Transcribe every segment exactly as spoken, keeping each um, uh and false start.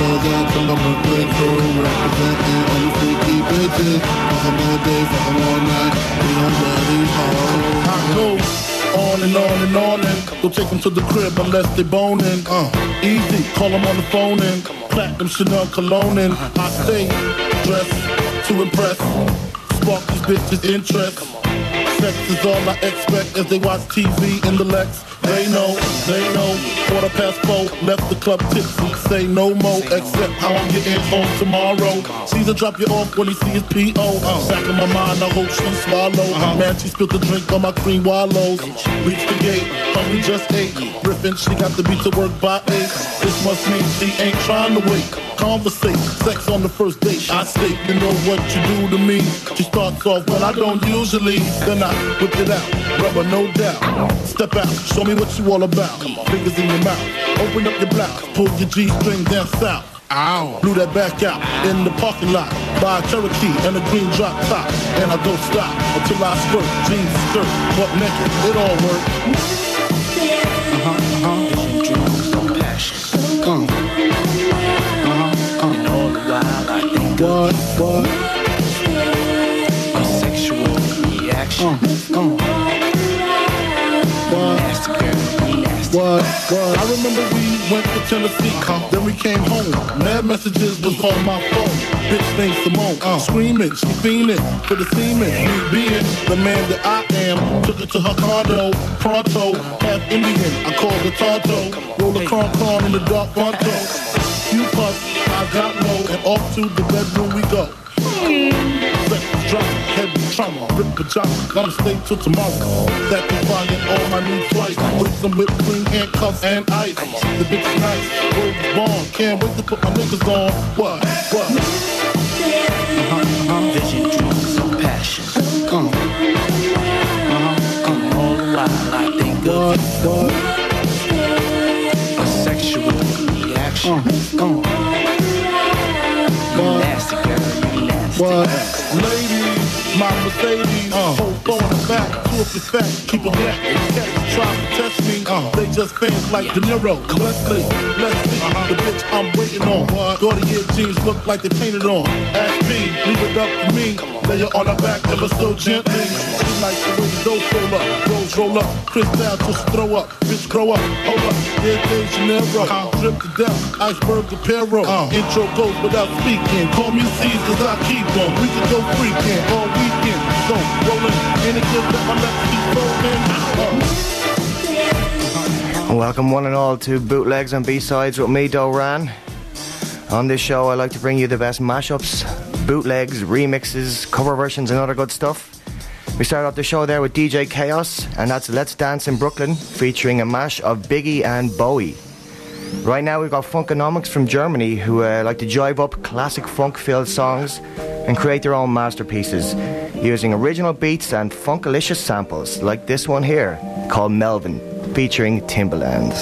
cause I come up with breakthrough, representing all you freaky bitches. Fucking all day, fucking all night, we don't ready home. I go on and on and on and don't take them to the crib unless they boning. Uh, easy, call them on the phone and platinum Chanel cologne and I stay dressed to impress, spark these bitches' interest. Sex is all I expect as they watch T V in the Lex. They know, they know, quarter past four, left the club tipsy, say no more, except how I'm getting home tomorrow. Caesar drop you off when he see his P O. Uh, back in my mind, I hope she swallow. Uh, man, she spilled the drink on my cream wallows. Reach the gate, hungry just ate. Riffin', she got to be to work by eight. This must mean she ain't trying to wait. Conversate, sex on the first date. I state, you know what you do to me. She starts off when I don't usually. Then I whip it out, rubber no doubt. Step out, show me what you all about. Fingers in your mouth, open up your blouse, pull your G-string down south. Ow. Blew that back out in the parking lot. Buy a Cherokee and a green drop top. And I don't stop until I squirt. Jeans, skirt, butt naked, it all works. Uh-huh, uh-huh. Dreams, no passion. Come. Uh-huh, uh-huh. And all the while I think what, what? A sexual reaction. Uh, uh. What? Nasty girl, nasty. What? What? I remember we went to Tennessee, uh, then we came home. Mad messages was on my phone. Bitch named Simone, uh, screaming, she fiending for the semen. Me being the man that I am, took it to her condo, pronto, half Indian. I called her Tonto, roll a cron cron in the dark fronto. You puff, I got low, and off to the bedroom we go. Sex drama, heavy trauma, rip pajama, gotta stay till tomorrow. Sacrificing all my new flights with some whipped cream, handcuffs, and ice. The bitch is nice, word is born. Can't wait to put my niggas on. What? What? Uh-huh, uh-huh. Vision, dreams, and passion. Uh-huh. Uh-huh. Uh-huh. All the while I think what? Of what? A sexual reaction. Uh-huh. Uh-huh. Nasty girl, you nasty. What? Ladies, my Mercedes, uh, hold phone in the back, two up your fat, keep it black. Cats try to test me, uh, they just fans like De Niro. Leslie, Leslie, uh-huh. The bitch I'm waiting on. Gaudier jeans look like they painted on. Ask me, leave it up to me. Lay her on her back ever so gently. She likes the way the dough roll up, rolls roll up, Chris down till she throw up. Bitch grow up, hold up, here's De Janeiro. Uh, drip to death, iceberg to Perro. Uh, Intro goes without speaking. Call me C's cause I keep on. We can go freaking all weekend. So rolling, any kid that my left keep rolling. Welcome one and all to Bootlegs and B-Sides with me, Doran. On this show I like to bring you the best mashups, bootlegs, remixes, cover versions and other good stuff. We start off the show there with D J Chaos, and that's Let's Dance in Brooklyn, featuring a mash of Biggie and Bowie. Right now we've got Funkonomics from Germany, who uh, like to jive up classic funk-filled songs and create their own masterpieces, using original beats and funkalicious samples, like this one here, called Melvin, featuring Timbaland.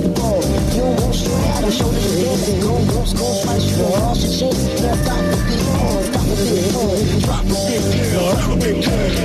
the ball. You won't show out and show that you're dancing. Go, go, go, fight you for all shit change. Now stop the beat on, stop the beat on. Drop the beat, drop the beat,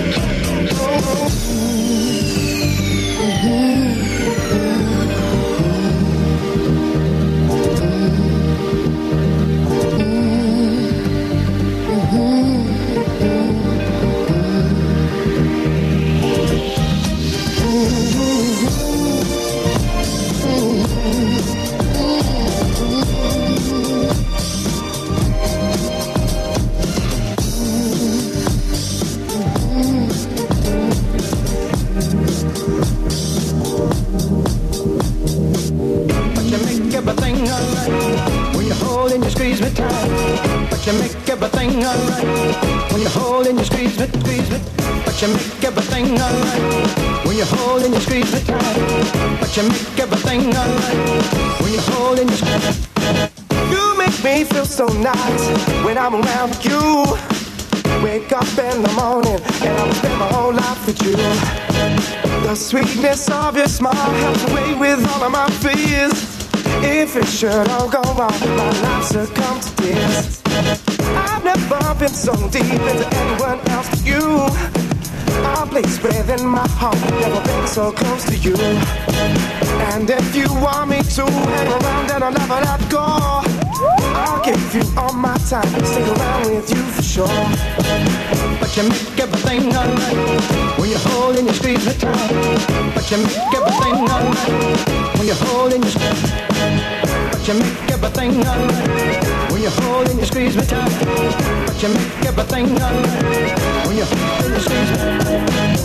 you make everything alright. When you hold and you squeeze it, squeeze it. But you make everything alright. When you hold and you squeeze it tight. But you make everything alright. When you hold and you squeeze it. You make me feel so nice when I'm around you. Wake up in the morning and I'll spend my whole life with you. The sweetness of your smile helps away with all of my fears. If it should all go wrong, my life succumb to tears. I've never been so deep into anyone else but you. A place within my heart, never been so close to you. And if you want me to hang around, then I'll never let go. I'll give you all my time, stick around with you for sure. But you make everything alright. When you hold and you squeeze it tight. But you make everything alright. When you hold and you squeeze it. But you make everything alright. When you hold and you squeeze me tight. But you make everything alright. When you hold and you squeeze me tight.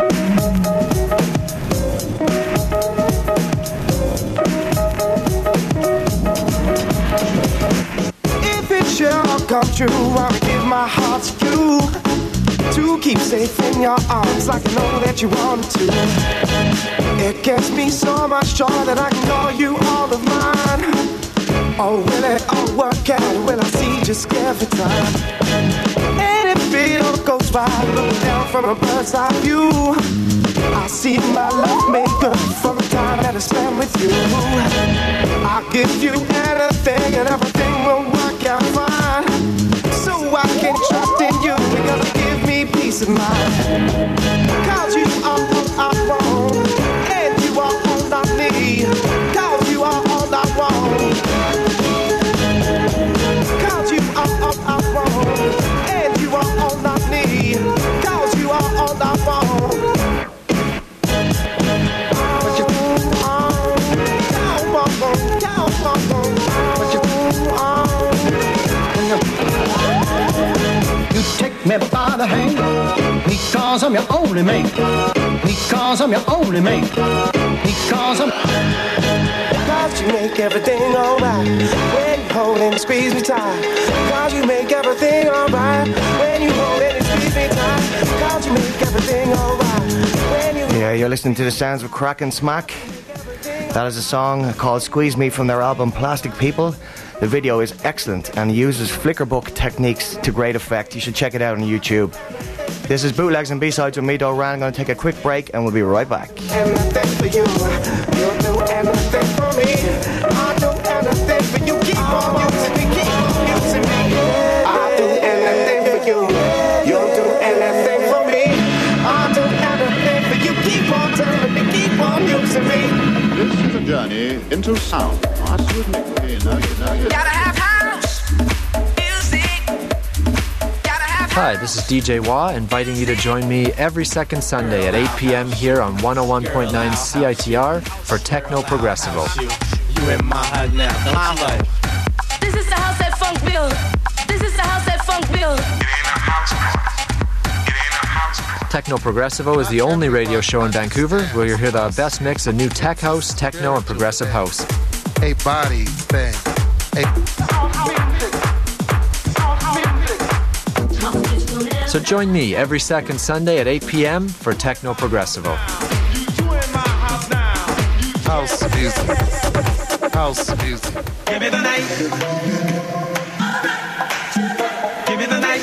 If it should all come true, I'll give my heart to you. To keep safe in your arms like I know that you want to. It gives me so much joy that I can call you all of mine. Oh, will it all work out? Will I see just every time? And if it all goes right, looking down from a bird's eye view, I see my love made good from the time that I spent with you. I'll give you anything and everything will work out fine. So I can trust in you because you give me peace of mind. Cause you are all I want, and you are all I need. Cause you are all I want. Cause you are all I want, and you are all I need. Cause you are all I want. But you You take me by the hand, because I'm your only mate. Because I'm your only mate. Because I'm. Cause you make everything alright when you hold and squeeze me tight. Cause you make everything alright when you hold and squeeze me tight. Cause you make everything alright when you. Yeah, you're listening to the sounds of Crack and Smack. That is a song called Squeeze Me from their album Plastic People. The video is excellent and uses flickerbook techniques to great effect. You should check it out on YouTube. This is Bootlegs and B-Sides with me, Doran. I'm going to take a quick break and we'll be right back. Anything for you, you'll do anything for me. I'll do anything for you. Keep on using me, keep on using me. I'll do anything for you. You'll do anything for me. I'll do anything for you. Keep on telling me, keep on using me. This is a journey into sound. I see what makes you know, you know, you Gotta have house music. Gotta have Hi, this is D J Wah, inviting you to join me every second Sunday at eight p.m. here on one oh one point nine C I T R for Techno Progressivo. You in my head now, my life. This is the house that funk build. This is the house that funk build. Techno Progressivo is the only radio show in Vancouver where you'll hear the best mix of new tech house, techno, and progressive house. A body thing. A So join me every second Sunday at eight p.m. for Techno Progressivo. house music. House music. Give me the night. Give me the night.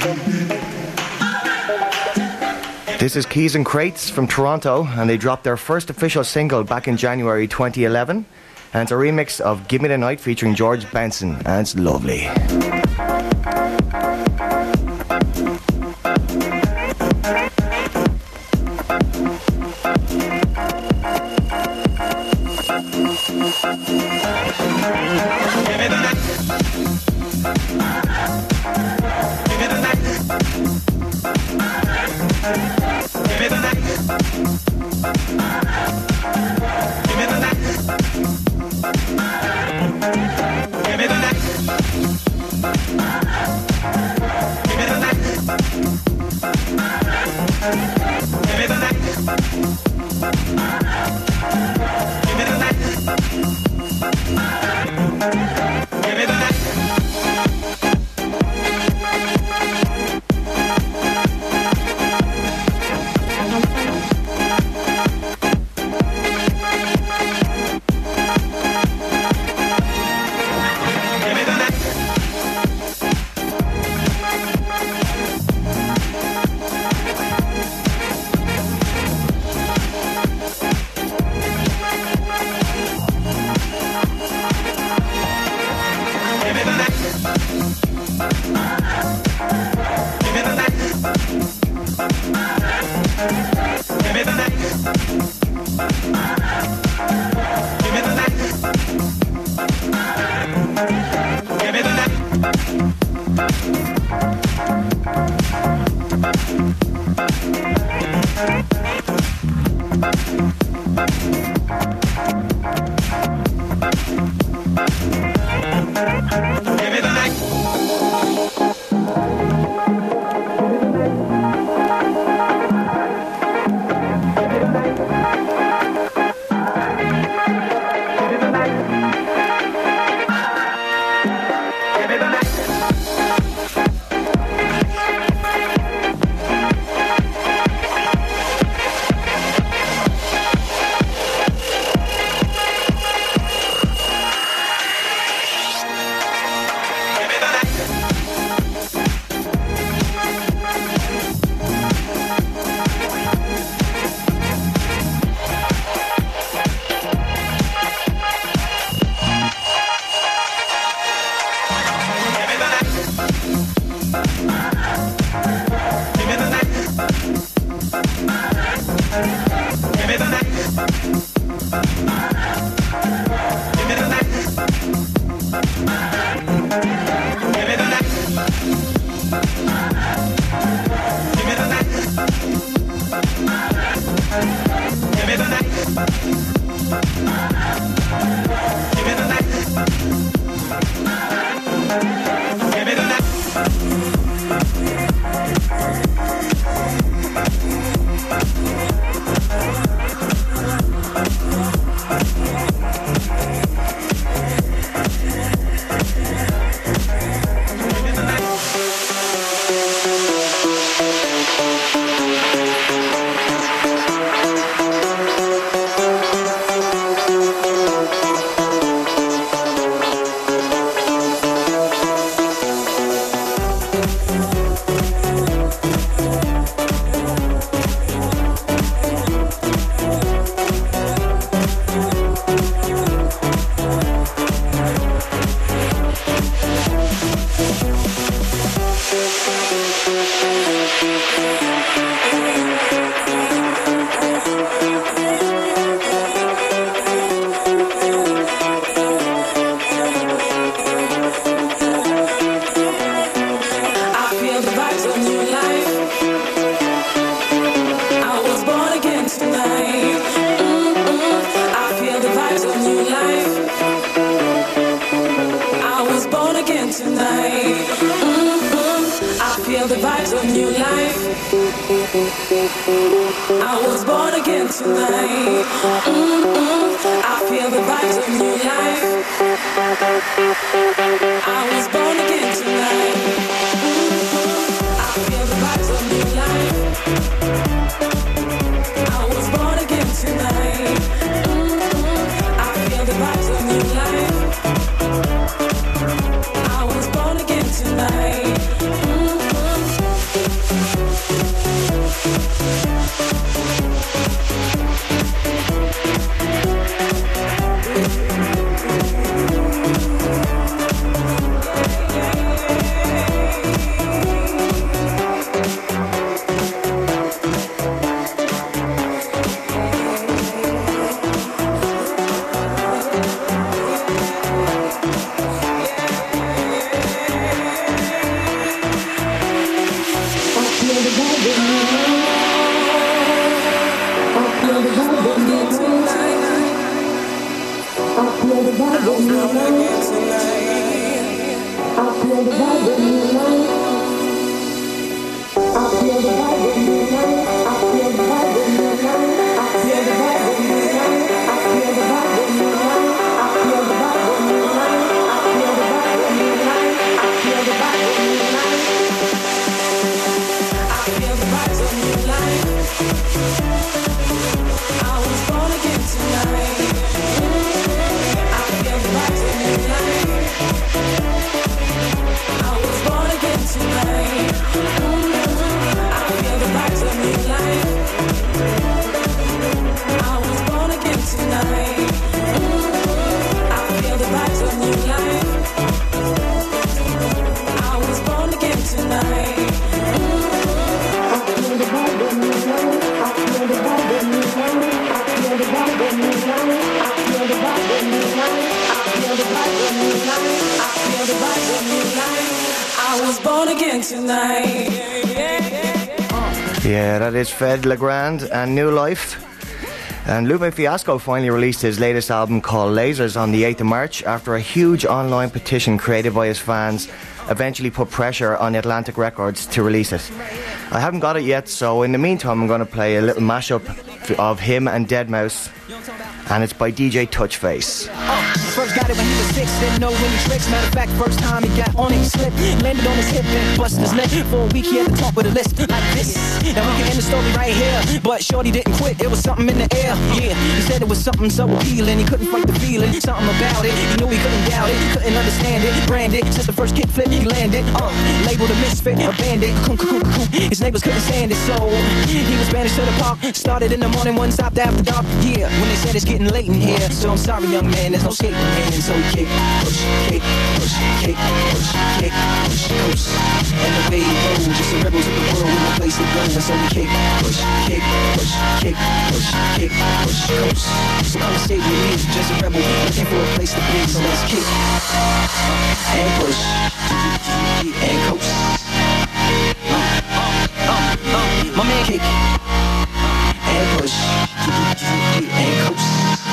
This is Keys and Crates from Toronto, and they dropped their first official single back in January twenty eleven. And it's a remix of Give Me the Night featuring George Benson, and it's lovely. Thank you. Yeah, that is Fed Legrand and New Life. And Lupe Fiasco finally released his latest album called Lasers on the eighth of March after a huge online petition created by his fans eventually put pressure on Atlantic Records to release it. I haven't got it yet, so in the meantime I'm going to play a little mashup of him and deadmau five, and it's by D J Touchface. First got it when he was six, didn't know any tricks. Matter of fact, first time he got on it, he slipped, landed on his hip and busted his lip. For a week he had to talk with a list like this. Now we can end the story right here, but shorty didn't quit, it was something in the air. Yeah, he said it was something so appealing, he couldn't fight the feeling, something about it. He knew he couldn't doubt it, he couldn't understand it. Branded, since the first kick flip he landed, uh, labeled a misfit, a bandit. His neighbors couldn't stand it, so he was banished to the park. Started in the morning, one stopped after dark. Yeah, when they said it's getting late in here, so I'm sorry young man, there's no skating. And so he kick, push, kick, push, kick, push, kick, push, coast. And the way he goes, just a rebel to the world with no place to go. And so we kick, push, kick, push, kick, push, kick, push, coast. So come and stay with me, just a rebel looking for a place to be. So let's kick and push and coast. Uh, uh, uh, my man kick and push and coast.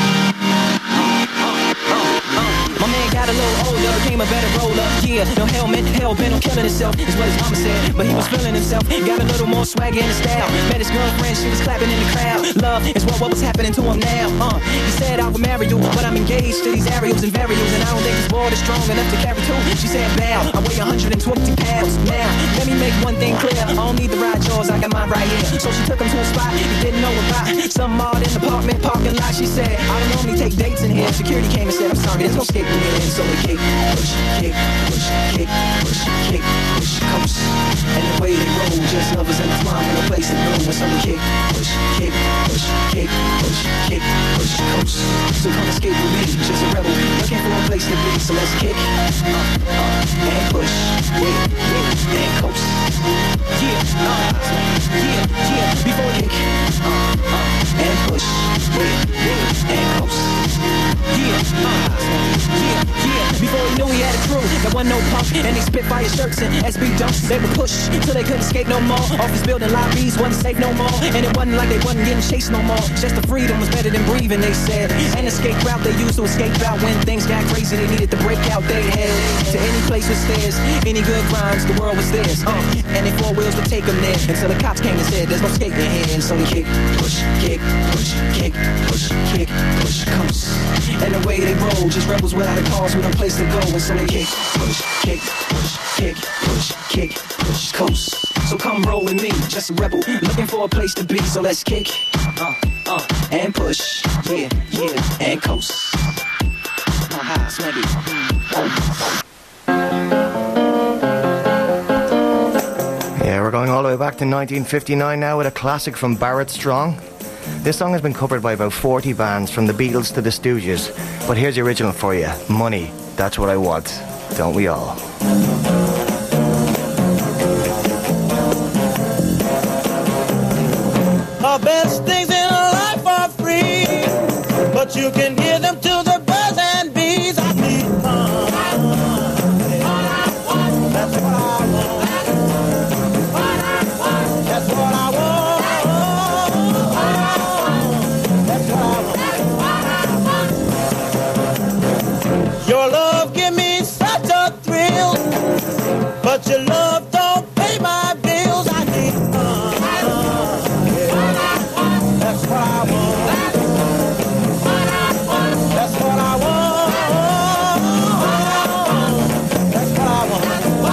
My man got a little older, became a better roller. Yeah, no helmet, hell bent on killing himself, is what his mama said. But he was feeling himself, got a little more swagger in his style. Met his girlfriend, she was clapping in the crowd. Love is what, what was happening to him now. Uh, he said I would marry you, but I'm engaged to these aerials and varials, and I don't think this board is strong enough to carry two. She said bow, I weigh one hundred twenty pounds. Now, let me make one thing clear, I don't need the ride yours, I got mine right here. So she took him to a spot he didn't know about, some odd in the apartment parking lot. She said, I don't normally take dates in here. Security came and said, I'm sorry, there's no skating here. And so they kick, push, kick, push, kick, push, kick, push, coast. And the way they roll, just lovers in the twine with a place to go. And so they kick, push, kick, push, kick, push, kick, push, coast. So come and skate with me, just a rebel looking for a place to be. So let's kick, uh, uh, and push, yeah, yeah, and coast. Yeah, uh, yeah, yeah, before we kick, uh, uh, and push, yeah, yeah, and coast. Yeah, uh, yeah, yeah, before he knew he had a crew that wasn't no punk, and they spit fire shirts and S B dunks. They would push till they couldn't skate no more. Office building lobbies wasn't safe no more, and it wasn't like they wasn't getting chased no more. Just the freedom was better than breathing, they said. And the escape route they used to escape out when things got crazy. They needed to break out their head to any place with stairs, any good crimes, the world was theirs. Uh, and they four wheels would take them there until the cops came and said there's no skating here. And so they kick, push, kick, push, kick, push, kick, push, coast. And the way they roll, just rebels without a cause with no place to go. And so they kick, push, kick, push, kick, push, kick, push, coast. So come roll with me, just a rebel looking for a place to be. So let's kick, uh, uh, and push, yeah, yeah, and coast. Uh-huh, swag it. Yeah, we're going all the way back to nineteen fifty-nine now with a classic from Barrett Strong. This song has been covered by about forty bands, from the Beatles to the Stooges. But here's the original for you. Money, that's what I want. Don't we all? The best things in life are free, but you can give them to the birds and bees. I need money. That's what I want. That's what I want. That's what I want. Your love give me such a thrill, but your love don't pay my bills. I need uh, yeah. That's what I want. That's what I want. That's what I want.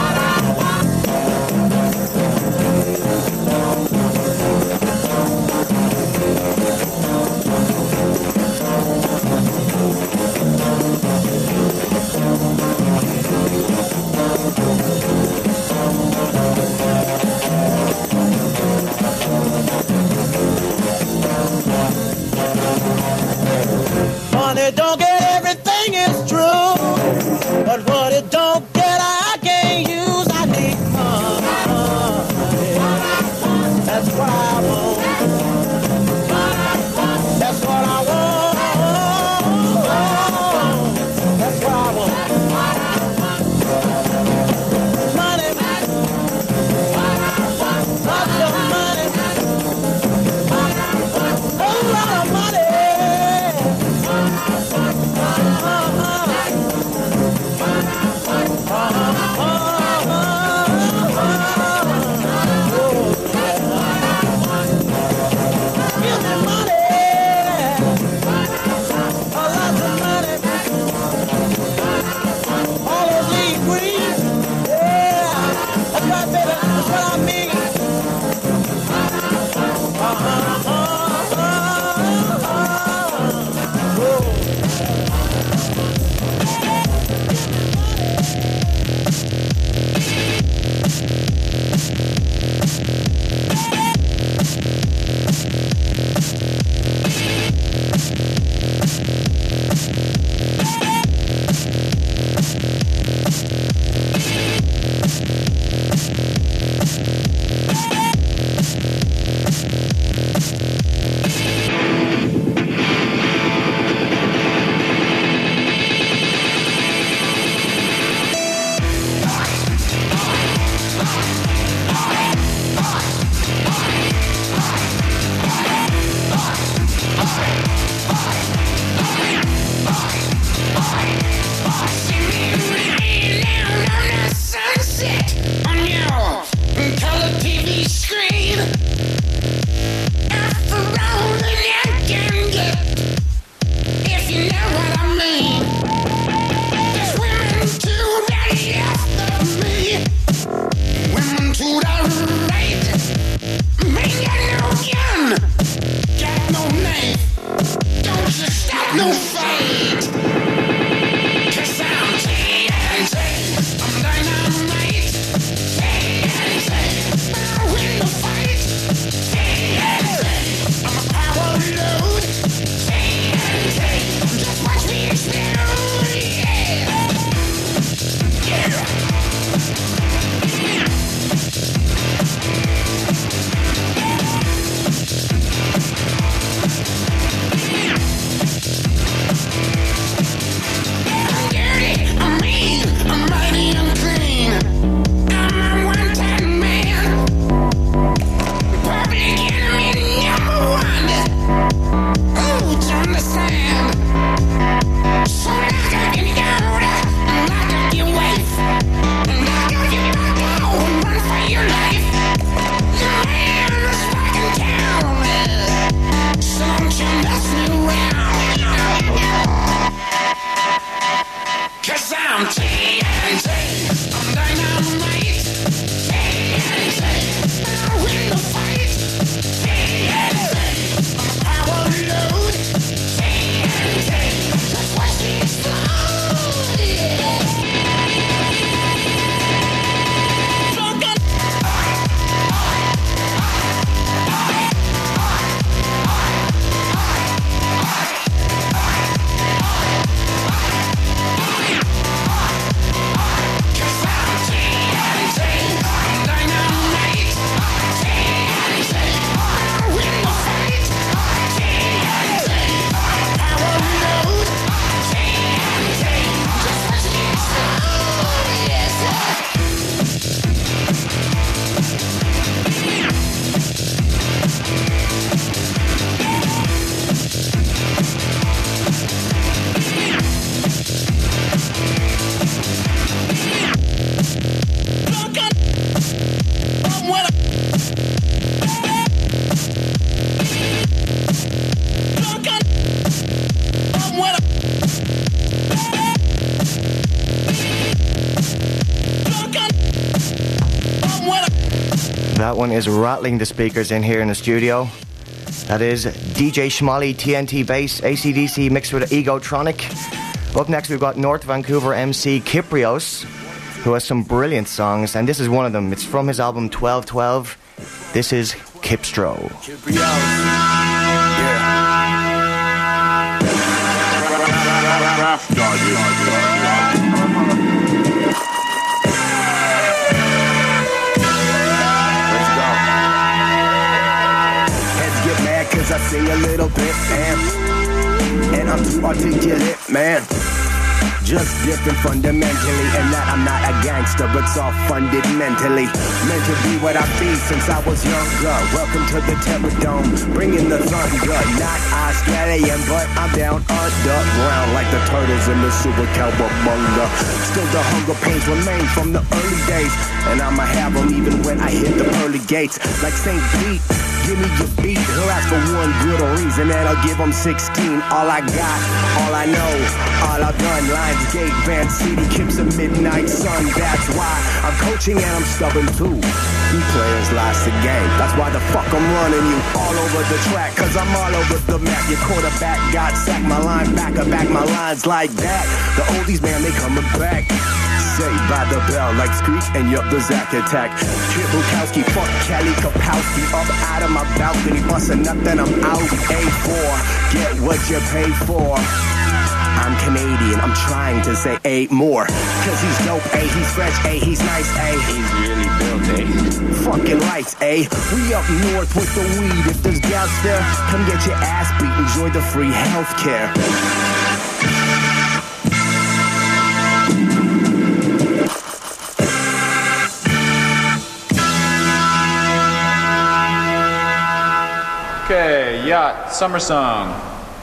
Money don't get everything, is true, but what it don't get I can't use. I need money. That's what I want. That's what I want. That's what I want. Money, lots of money, a lot of money. That one is rattling the speakers in here in the studio. That is D J Schmolly, T N T Bass, A C D C mixed with Egotronic. Up next we've got North Vancouver M C Kyprios, who has some brilliant songs, and this is one of them. It's from his album twelve twelve. This is Kipstro. Kyprios. Yeah. Cause I sing a little bit, man, and I'm too articulate, man. Just different fundamentally, and that I'm not a gangster, but soft funded mentally. Meant to be what I be since I was younger. Welcome to the Terrordome, bringing the thunder. Not Australian, but I'm down underground like the turtles in the Super Cowabunga. Still the hunger pains remain from the early days, and I'ma have them even when I hit the pearly gates. Like Saint Pete, give me your beat. He'll ask for one good reason, and I'll give him sixteen. All I got, all I know, all I've done. Lionsgate, Van City, Kips and Midnight Sun. That's why I'm coaching and I'm stubborn too. You players lost the game. That's why the fuck I'm running you all over the track. Cause I'm all over the map. Your quarterback got sacked. My linebacker back my lines like that. The oldies, man, they coming back. Saved by the bell like Screech and yup, the Zack Attack. Kid Bukowski, fuck Kelly Kapowski. Up out of my balcony, bustin' up, then I'm out. A four, get what you pay for. I'm Canadian, I'm trying to say eight more. Cause he's dope, A, he's fresh, A, he's nice, A. He's really built, A. Fucking lights, A. We up north with the weed. If there's doubts there, come get your ass beat. Enjoy the free healthcare. Okay, Yacht, Summer Song.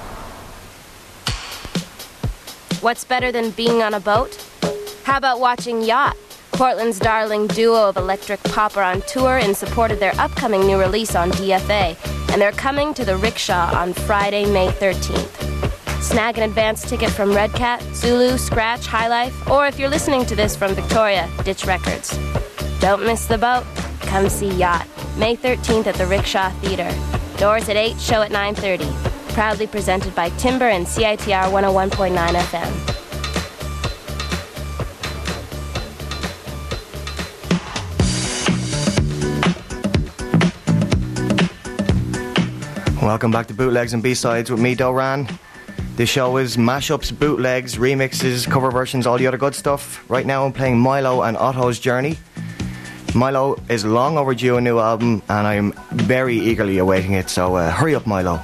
What's better than being on a boat? How about watching Yacht, Portland's darling duo of electric pop are on tour in support of their upcoming new release on D F A, and they're coming to the Rickshaw on Friday, May thirteenth. Snag an advance ticket from Red Cat, Zulu, Scratch, High Life, or if you're listening to this from Victoria, Ditch Records. Don't miss the boat. Come see Yacht, May thirteenth at the Rickshaw Theater. Doors at eight, show at nine thirty. Proudly presented by Timber and C I T R one oh one point nine F M. Welcome back to Bootlegs and B-Sides with me, Doran. This show is mashups, bootlegs, remixes, cover versions, all the other good stuff. Right now I'm playing Milo and Otto's Journey. Milo is long overdue a new album, and I'm very eagerly awaiting it, so uh, hurry up, Milo.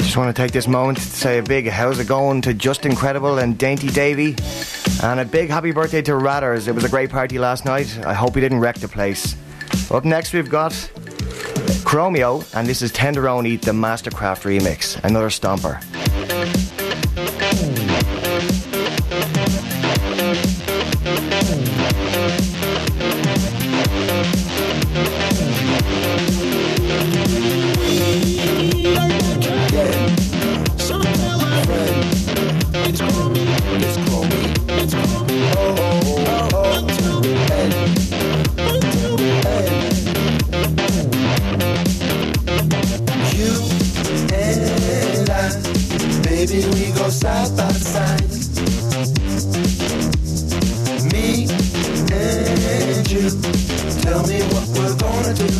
Just want to take this moment to say a big how's it going to Just Incredible and Dainty Davy. And a big happy birthday to Ratters. It was a great party last night. I hope we didn't wreck the place. Up next we've got Chromeo, and this is Tenderoni, the Mastercraft remix. Another stomper. Baby, we go side by side. Me and you. Tell me what we're gonna do.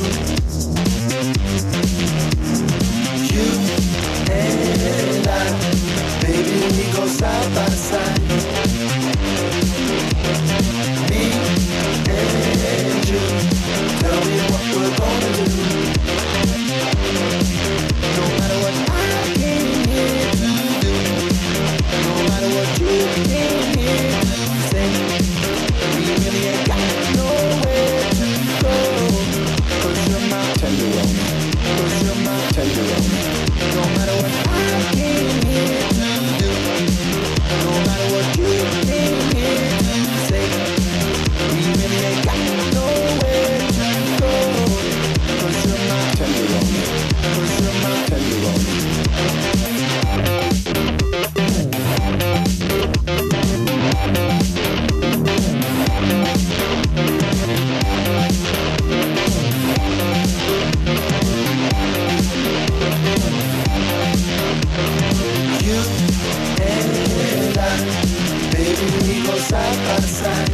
You and I. Baby, we go side by side. Me and you. Tell me what we're gonna do. No matter what I came here to do, no matter what you came here to say, we really ain't got nowhere to go. Cause you're my tenderoni, cause you're my tenderoni. No matter what I came here to do, no matter what you came here to say, we really ain't got nowhere to go. Cause you're my tenderoni, cause you're my tenderoni. You and I, baby, we go side by side.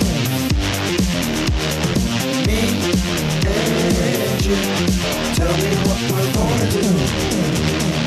Me and you, tell me what we're gonna do.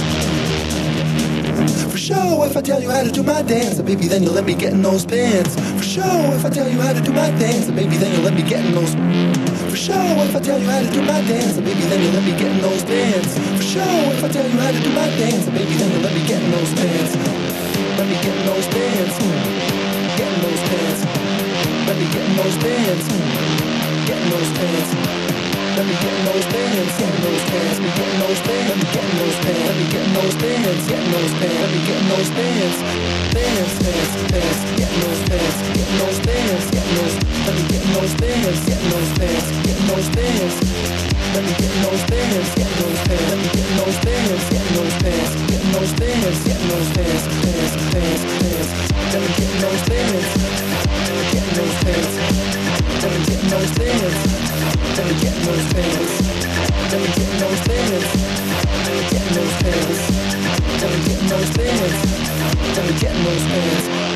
For sure, if I tell you how to do my dance, baby, then you'll let me get in those pants. For sure, if I tell you how to do my dance, baby, then you'll let me get in those. For sure, if I tell you how to do my dance, baby, then you'll let me get in those pants. For sure, if I tell you how to do my dance, baby, then you'll let me get in those pants. Let me get in those pants. Get in those pants. Let me get in those pants. Get in those pants. Let me get in those pants, get in those pants, let me get in those pants, let me get in those pants, let me get in those pants, get in those pants, let me get in those pants, pants, pants, pants, get in those pants, get in those pants, get in those, let me get in those pants, get in those pants, get in those pants, let me get in those pants, get in those pants, let me get in those pants, get in those pants, get in those pants, get in those pants, pants, pants, pants, let me get in those pants, get in those pants, let me get in those pants. Let me get in those pants. Let me get in those pants. Let me get in those pants. Let me get in those pants. Let me get in those pants.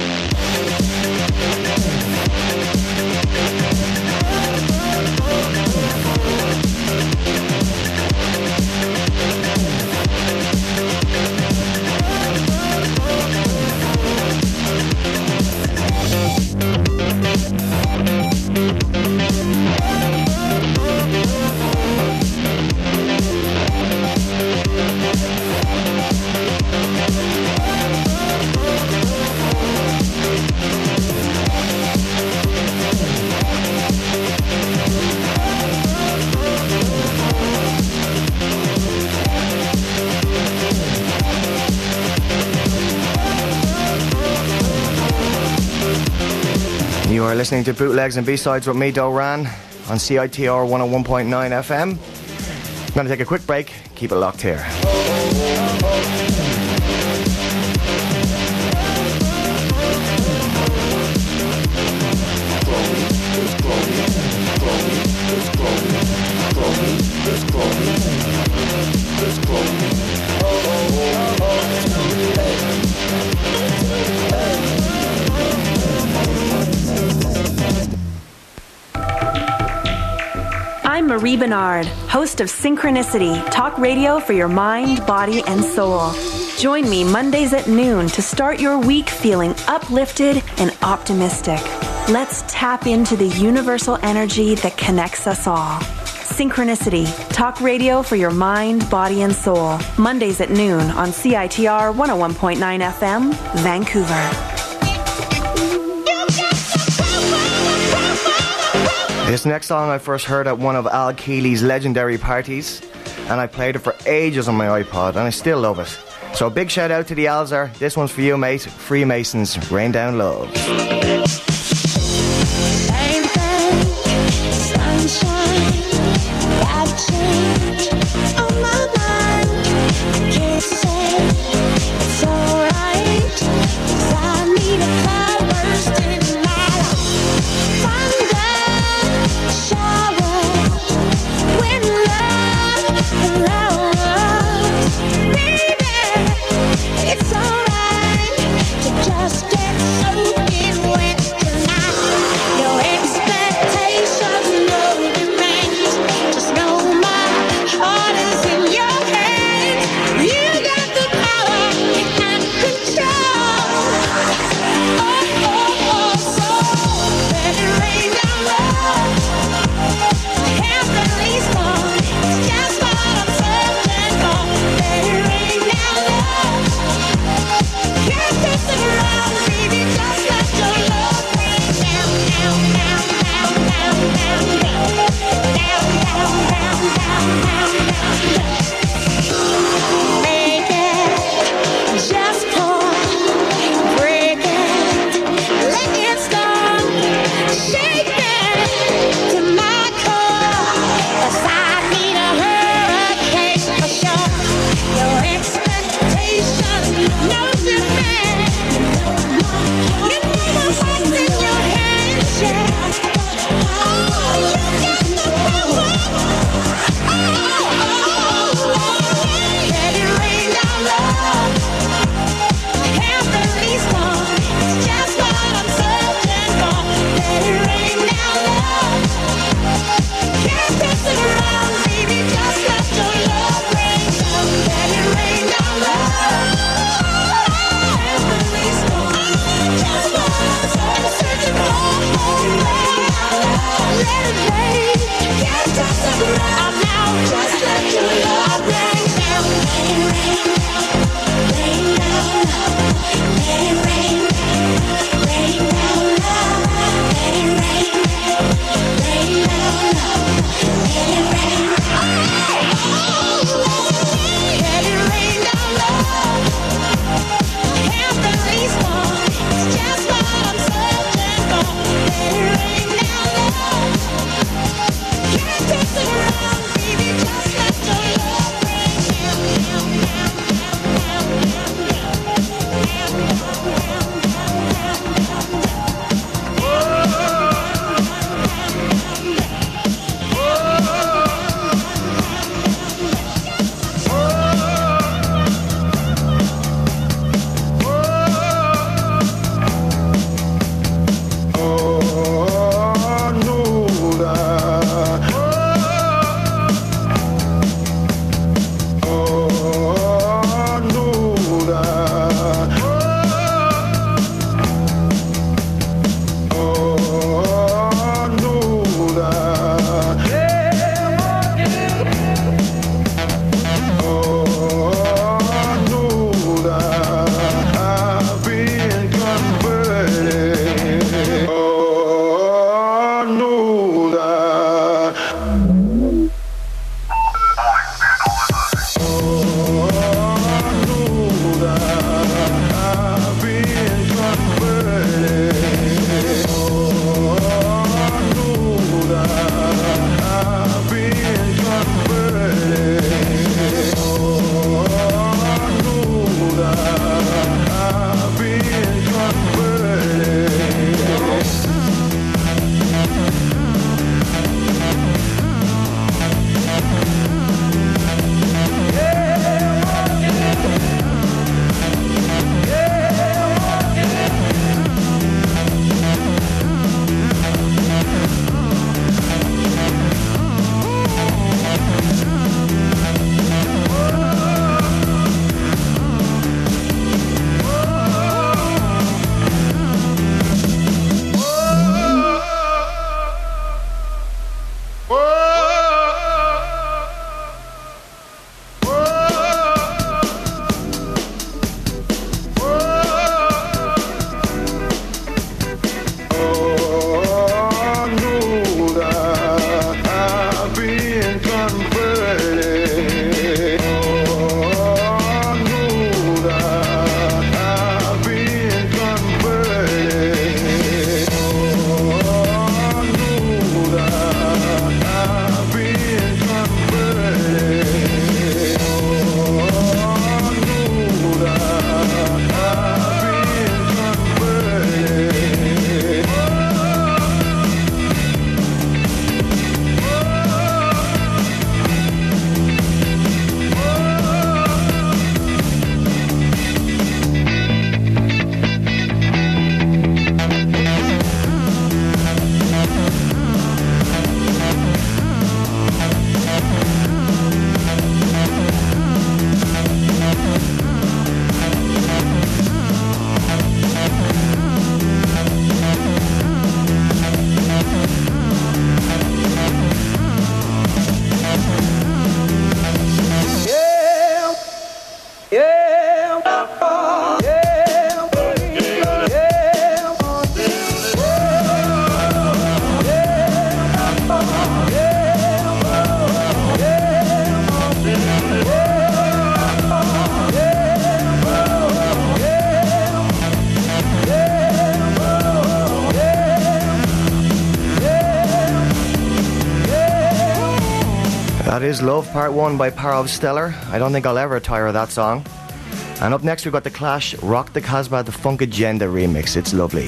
You are listening to Bootlegs and B-Sides with me, Doran, on C I T R one oh one point nine F M. I'm going to take a quick break. Keep it locked here. I'm Marie Bernard, host of Synchronicity, talk radio for your mind, body, and soul. Join me Mondays at noon to start your week feeling uplifted and optimistic. Let's tap into the universal energy that connects us all. Synchronicity, talk radio for your mind, body, and soul. Mondays at noon on C I T R one oh one point nine F M, Vancouver. This next song I first heard at one of Al Keeley's legendary parties, and I played it for ages on my iPod, and I still love it. So big shout out to the Alzar. This one's for you, mate. Freemasons, Rain Down Love. Just get soaking wet tonight. Your expectations That is Love Part one by Parov Stellar. I don't think I'll ever tire of that song. And up next we've got The Clash, Rock the Casbah, the Funk Agenda remix. It's lovely.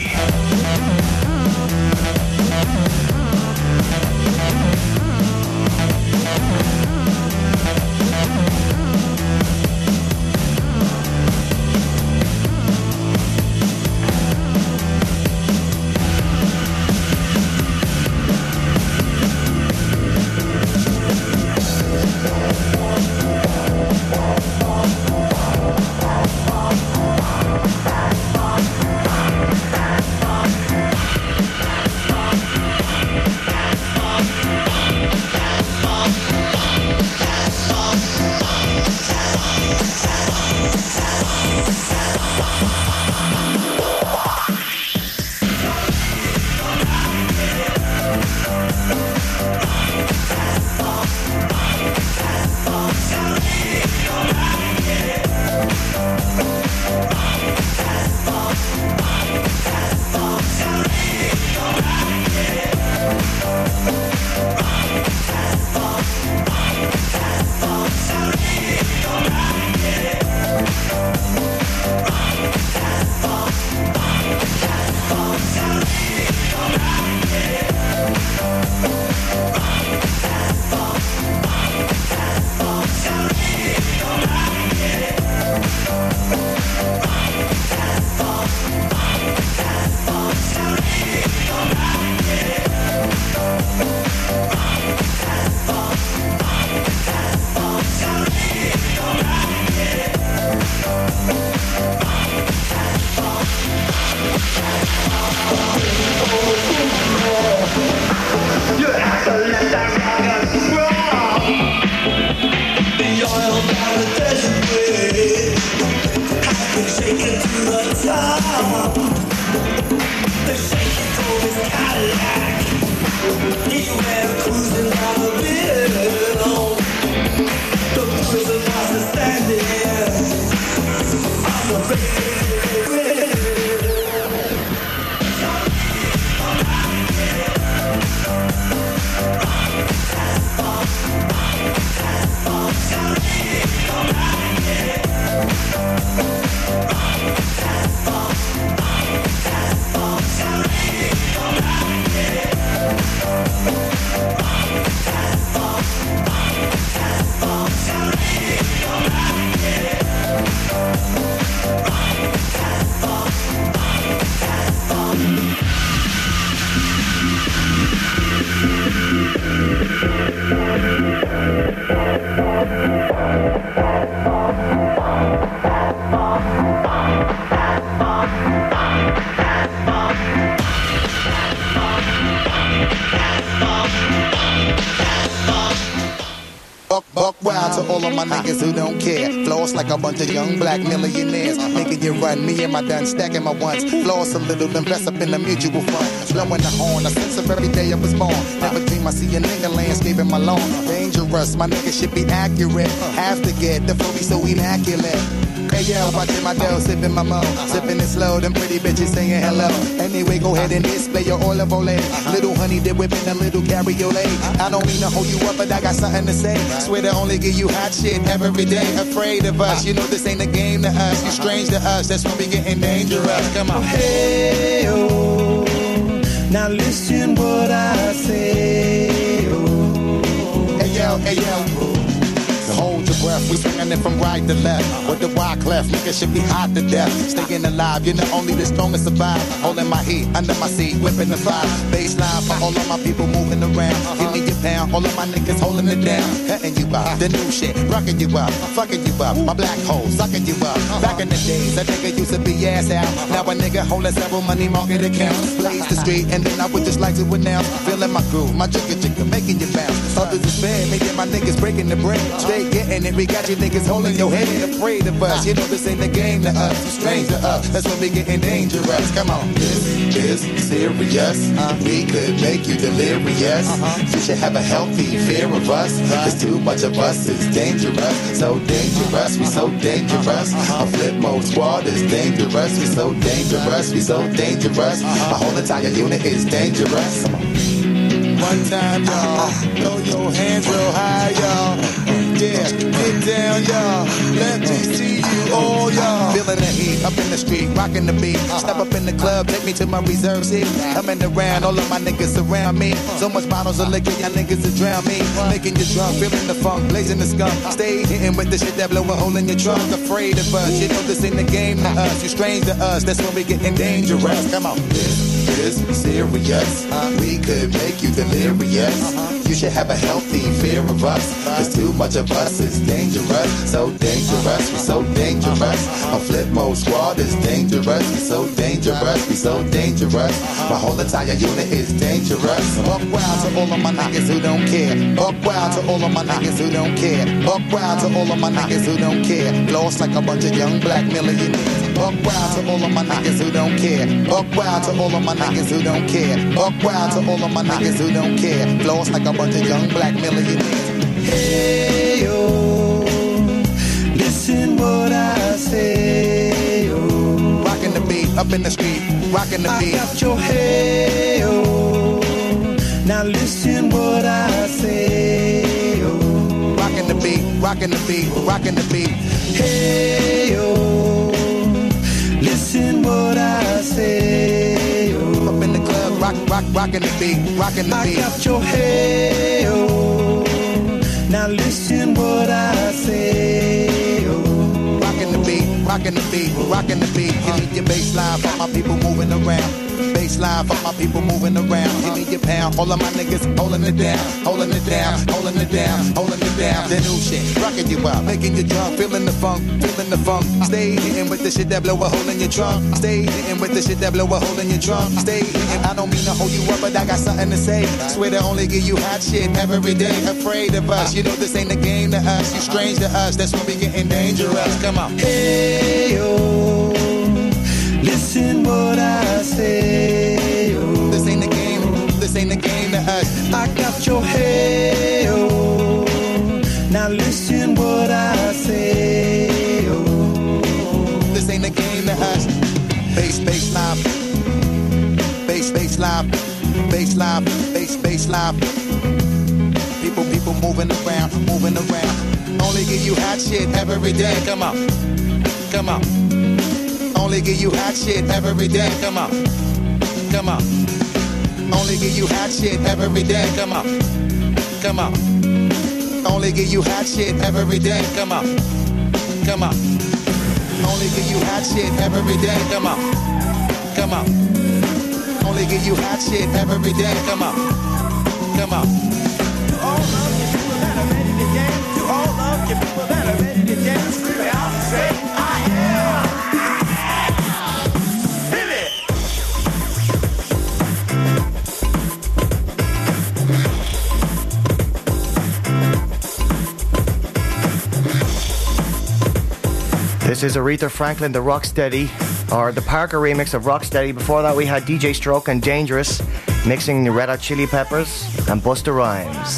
Niggas who don't care, floss like a bunch of young black millionaires, making you run. Me and my done stacking my ones, floss a little, invest up in the mutual fund, blowing the horn, a sense of every day I was born. Never dream I see a nigga landscaping my lawn. Dangerous, my nigga should be accurate. Have to get the flow be so immaculate. Hey yo, watching my dough, sipping my mo, sipping it slow, them pretty bitches saying hello. Anyway, go ahead and display your olive oil. Little honey dip whipping a little cabriolet. I don't mean to hold you up, but I got something to say. Swear to only give you hot shit every day. Afraid of us, you know this ain't a game to us. You strange to us, that's when we getting dangerous. Come on. Hey oh, now listen what I say. Oh. Hey yo, hey yo. Hold your breath, we swinging it from right to left. With the wide cleft, nigga should be hot to death. Staying alive, you're the only the strongest survive. Holding my heat under my seat, whipping the fire. Baseline for all of my people moving around. Give me your pound, all of my niggas holding it down. Cutting you up, the new shit, rocking you up, fucking you up. My black hole, sucking you up. Back in the days, a nigga used to be ass out. Now a nigga holding several money market accounts. Blaze the street, and then I would just like to announce. Feeling my groove, my jigger jigger, making you bounce. Others is bad, me and my niggas breaking the bread. Straight getting it, we got you niggas holding your head, afraid of us. You know this ain't a game to us, you strange to us. That's when we getting dangerous. Come on, this is serious. Uh, we could make you delirious. Uh-huh. You should have a healthy fear of us. Cause too much of us is dangerous. So dangerous, we so dangerous. A flip mode squad is dangerous. We so dangerous, we so dangerous. My whole entire unit is dangerous. Come on. one time, y'all. Throw your hands real high, y'all. Yeah, get down, y'all. Let me see you all, y'all. Feeling the heat up in the street, rocking the beat. Step up in the club, take me to my reserve seat. Coming around, all of my niggas around me. So much bottles of liquor, y'all niggas will drown me. Making you drunk, feeling the funk, blazing the skunk. Stay hitting with the shit that blow a hole in your trunk. Afraid of us, you know this ain't the game to us. You strange to us, that's when we getting dangerous. Come on. This is serious. We could make you delirious. You should have a healthy fear of us. Cause too much of us is dangerous. So dangerous, we so dangerous. My flip mode squad is dangerous. We so dangerous, we so dangerous. My whole entire unit is dangerous. Buck wild to all of my niggas who don't care. Buck wild to all of my niggas who don't care. Buck wild to all of my niggas who don't care. Lost like a bunch of young black millionaires. Buck wild to all of my niggas who don't care. Buck wild to all of my niggas who don't care. Buck wild to all of my niggas who don't care. Lost like a bunch of young black millionaires. Hey yo, listen what I say yo. Rockin' the beat, up in the street, rockin' the beat. I got your hey yo. Now listen what I say yo. Rockin' the beat, rockin' the beat, rockin' the beat. Hey yo, listen what I say yo. Up in the club, rock, rock, rockin' the beat, rockin' the beat. I got your hey yo. Now listen what I say yo. Rockin' the beat, rockin' the beat, rockin' the beat. Give me your baseline for my people moving around. Baseline for my people moving around. Give me your pound. All of my niggas holding it down, holding it down, holding it down, holding it down. The new shit, rocking you out, making you drunk, feeling the funk, feeling the funk. Stay hitting with the shit that blow a hole in your trunk. Stay hitting with the shit that blow a hole in your trunk. Stay hitting. I don't mean to hold you up, but I got something to say. Swear to only give you hot shit every day. Afraid of us, you know this ain't a game to us. You strange to us, that's when we getting dangerous. Come on. Hey yo, listen what I say yo. This ain't a game, this ain't a game to us. I got your hey yo. Now listen what I say yo. This ain't a game to us. Bass, bass line. Bass, bass line. Bass line, bass, bass line. People, people moving around, moving around. Only give you hot shit every day. Come on, come on. Only give you hot shit every day. Come on, come on. Only give you hot shit every day. Come on, come on. Only give you hot shit every day. Come on, come on. Only give you hot shit every day. Come on, come on. Only give you hot shit every day. Come on, come on. To all of you people that are ready to dance, to all of you people that are ready to dance, scream it out and say, I am. This is Aretha Franklin, the Rocksteady, or the Parker remix of Rocksteady. Before that, we had D J Stroke and Dangerous mixing the Red Hot Chili Peppers and Busta Rhymes.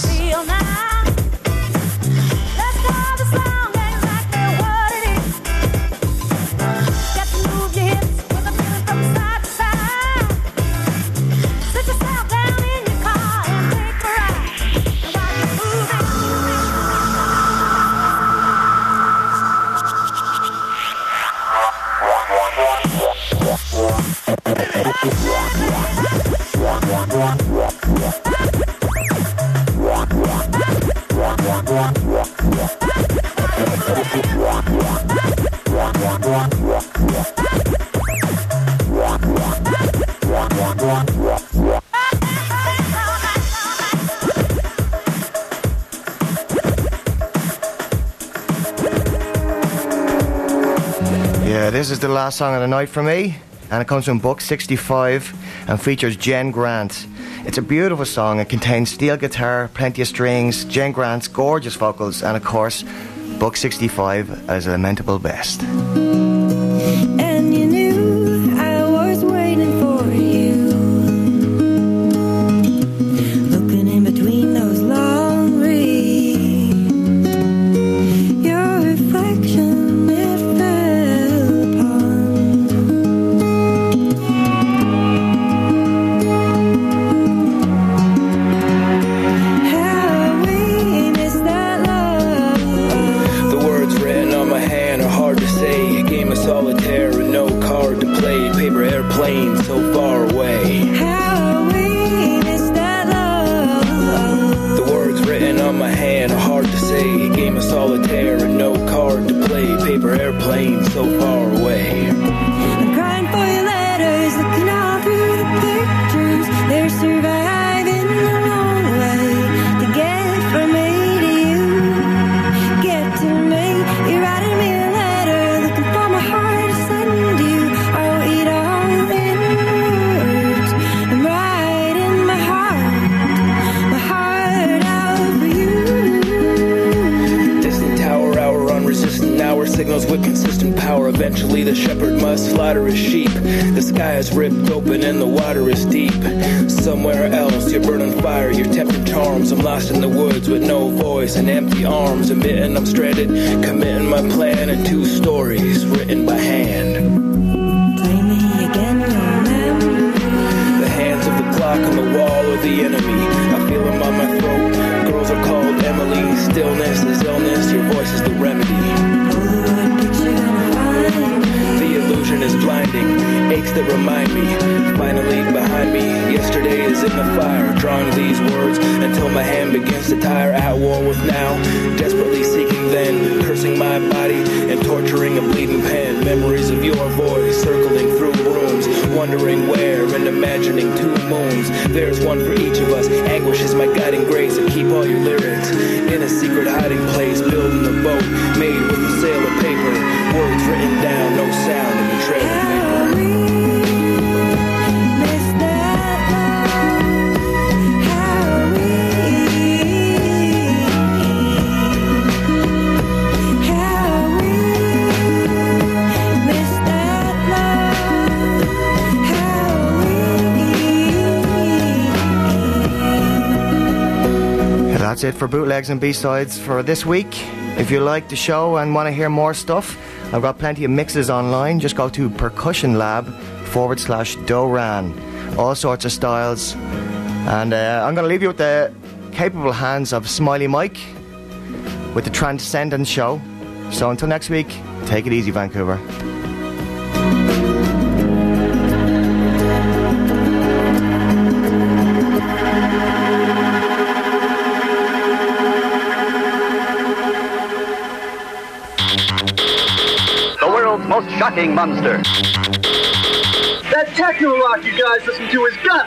Yeah, this is the last song of the night for me, and it comes from Buck sixty-five and features Jen Grant. It's a beautiful song. It contains steel guitar, plenty of strings, Jen Grant's gorgeous vocals, and of course, Buck sixty-five as a lamentable best. And you knew I was waiting for you, looking in between those long reeds. Your reflection, it fell upon. say. A game of solitaire and no card to play. Paper airplane so far away. How we miss that love. The words written on my hand are hard to say. A game of solitaire and no card to play. Paper airplane so far away. I'm crying for your letters, looking all through the pictures. They're surviving the long way to get from me to you. Get to me, you're writing me a letter, looking for my heart to send you. I'll eat all in words. I'm writing my heart, my heart out for you. Distant tower hour, unresistant hour, signals with consistent power. Eventually the shepherd must slaughter his sheep. The sky is ripped open and the water is deep. Somewhere else you're burning fire, you're tempting charms. I'm lost in the woods with no voice and empty arms. Admitting I'm stranded, committing my plan in two stories written by hand. Play me again, young man. The hands of the clock on the wall are the enemy. I feel them on my throat. Girls are called Emily. Stillness is illness, your voice is the remedy. The illusion is blinding, aches that remind me. Finally behind me, yesterday is in the fire. Drawing these words until my hand begins to tire. At war with now, desperately seeking then. Cursing my body and torturing a bleeding pen. Memories of your voice circling through rooms. Wondering where and imagining two moons. There's one for each of us. Anguish is my guiding grace. I keep all your lyrics in a secret hiding place. Building a boat made with a sail of paper. Words written down, no sound in the trail of paper. That's it for Bootlegs and B-Sides for this week. If you like the show and want to hear more stuff, I've got plenty of mixes online. Just go to Percussion Lab forward slash Doran. All sorts of styles. And uh, I'm going to leave you with the capable hands of Smiley Mike with the Transcendent Show. So until next week, take it easy, Vancouver. Most shocking monster. That techno rock you guys listen to is gut.